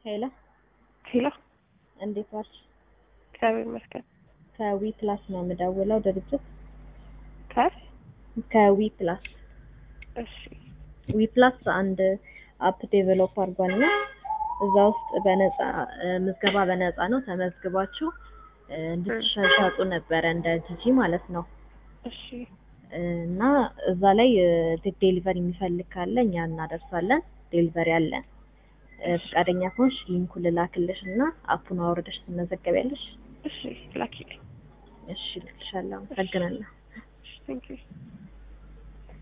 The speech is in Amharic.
ሄሎ ሄሎ እንዴት ዋልሽ? እግዚአብሔር ይመስገን። ከዊ ፕላስ ነው የምደውለው ድርጅት ካር ከዊ ፕላስ እሺ ዊ ፕላስ አንድ አፕ ዴቨሎፕ አድርጓልና እዛ ውስጥ በነፃ ምዝገባ በነፃ ነው ተመዝግባችሁ እንድትሻሻጡ ነበረ እንደ ጂጂ ማለት ነው። እሺ እና እዛ ላይ ዴሊቨሪ የሚፈልግ ካለ እኛ እናደርሳለን። ዴሊቨሪ አለን። ፈቃደኛ ከሆንሽ ሊንኩን ልላክልሽ እና አፑን አውርደሽ ትመዘገቢያለሽ። እሺ ላኪልኝ። እሺ ልክልሻለሁ። አመሰግናለሁ። ቴንክ ዩ